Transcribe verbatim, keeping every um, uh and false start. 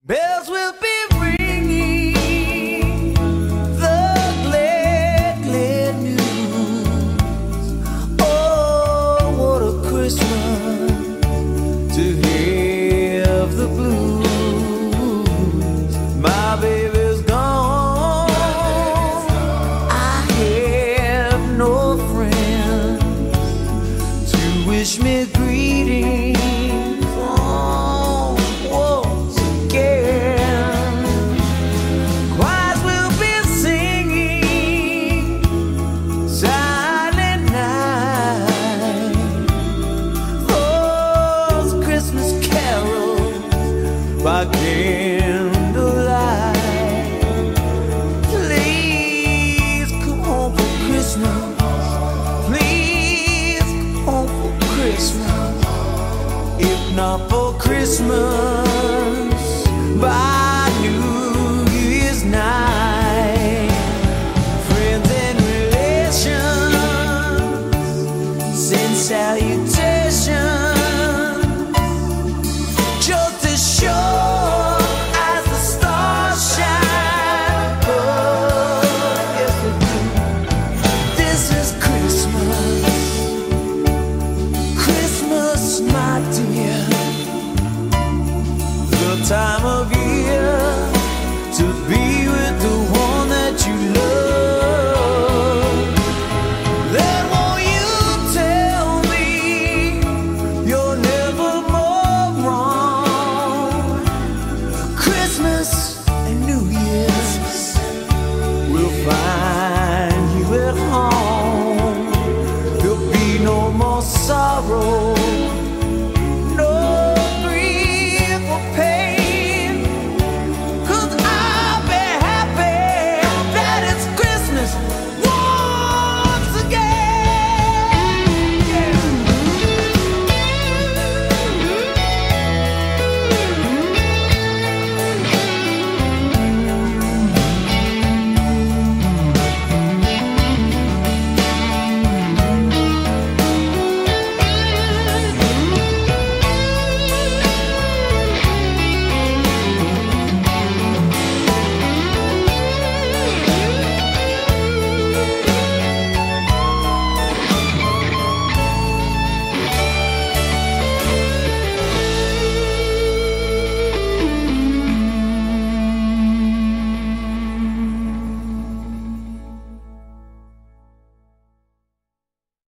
Bells will be ringing the glad, glad news. Oh, what a Christmas to have the blues. My baby's gone. I have no friends to wish me greetings. By candlelight, please come home for Christmas. Please come home for Christmas. If not for Christmas, by New Year's night. Friends and relations send salutations. Time of